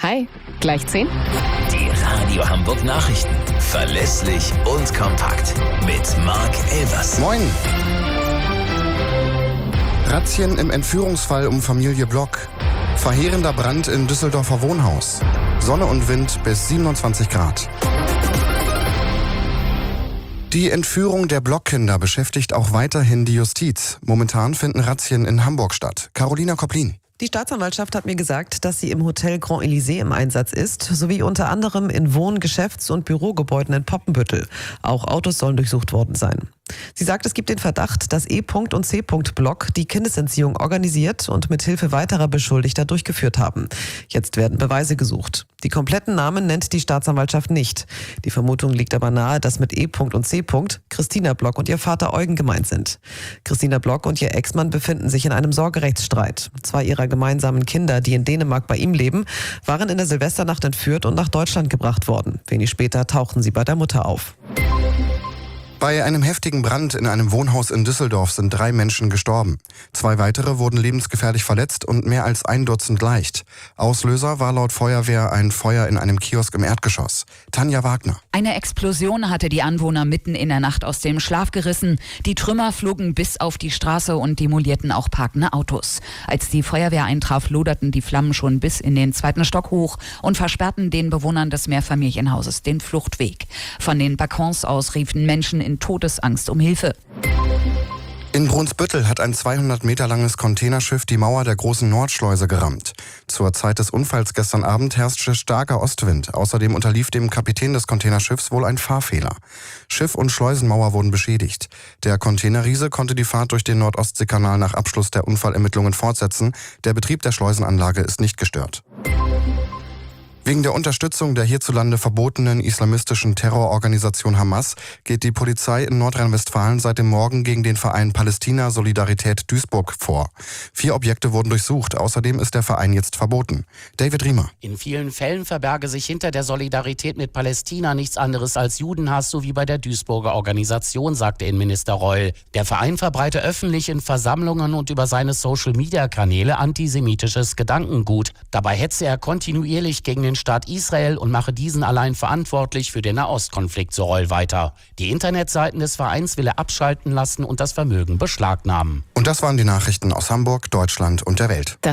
Hi, gleich 10? Die Radio Hamburg Nachrichten. Verlässlich und kompakt. Mit Marc Elvers. Moin. Razzien im Entführungsfall um Familie Block. Verheerender Brand in Düsseldorfer Wohnhaus. Sonne und Wind bis 27 Grad. Die Entführung der Blockkinder beschäftigt auch weiterhin die Justiz. Momentan finden Razzien in Hamburg statt. Carolina Koplin. Die Staatsanwaltschaft hat mir gesagt, dass sie im Hotel Grand Elysée im Einsatz ist, sowie unter anderem in Wohn-, Geschäfts- und Bürogebäuden in Poppenbüttel. Auch Autos sollen durchsucht worden sein. Sie sagt, es gibt den Verdacht, dass E. und C. Block die Kindesentziehung organisiert und mit Hilfe weiterer Beschuldigter durchgeführt haben. Jetzt werden Beweise gesucht. Die kompletten Namen nennt die Staatsanwaltschaft nicht. Die Vermutung liegt aber nahe, dass mit E. und C. Christina Block und ihr Vater Eugen gemeint sind. Christina Block und ihr Ex-Mann befinden sich in einem Sorgerechtsstreit. 2 ihrer gemeinsamen Kinder, die in Dänemark bei ihm leben, waren in der Silvesternacht entführt und nach Deutschland gebracht worden. Wenig später tauchten sie bei der Mutter auf. Bei einem heftigen Brand in einem Wohnhaus in Düsseldorf sind 3 Menschen gestorben. 2 weitere wurden lebensgefährlich verletzt und mehr als 1 Dutzend leicht. Auslöser war laut Feuerwehr ein Feuer in einem Kiosk im Erdgeschoss. Tanja Wagner. Eine Explosion hatte die Anwohner mitten in der Nacht aus dem Schlaf gerissen. Die Trümmer flogen bis auf die Straße und demolierten auch parkende Autos. Als die Feuerwehr eintraf, loderten die Flammen schon bis in den 2. Stock hoch und versperrten den Bewohnern des Mehrfamilienhauses den Fluchtweg. Von den Balkons aus riefen Menschen in Todesangst um Hilfe. In Brunsbüttel hat ein 200 Meter langes Containerschiff die Mauer der großen Nordschleuse gerammt. Zur Zeit des Unfalls gestern Abend herrschte starker Ostwind. Außerdem unterlief dem Kapitän des Containerschiffs wohl ein Fahrfehler. Schiff und Schleusenmauer wurden beschädigt. Der Containerriese konnte die Fahrt durch den Nordostseekanal nach Abschluss der Unfallermittlungen fortsetzen. Der Betrieb der Schleusenanlage ist nicht gestört. Wegen der Unterstützung der hierzulande verbotenen islamistischen Terrororganisation Hamas geht die Polizei in Nordrhein-Westfalen seit dem Morgen gegen den Verein Palästina Solidarität Duisburg vor. 4 Objekte wurden durchsucht. Außerdem ist der Verein jetzt verboten. David Riemer. In vielen Fällen verberge sich hinter der Solidarität mit Palästina nichts anderes als Judenhass, so wie bei der Duisburger Organisation, sagte Innenminister Reul. Der Verein verbreite öffentlich in Versammlungen und über seine Social-Media-Kanäle antisemitisches Gedankengut. Dabei hetze er kontinuierlich gegen den Staat Israel und mache diesen allein verantwortlich für den Nahostkonflikt, so Reul weiter. Die Internetseiten des Vereins will er abschalten lassen und das Vermögen beschlagnahmen. Und das waren die Nachrichten aus Hamburg, Deutschland und der Welt.